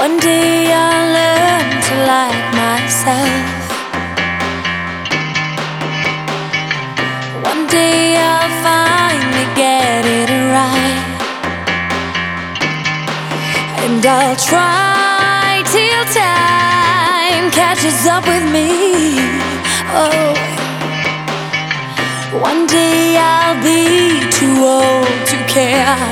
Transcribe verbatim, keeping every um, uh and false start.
One day I'll learn to like myself. One day I'll finally get it right, and I'll try till time catches up with me. Oh, one day I'll be too old to care.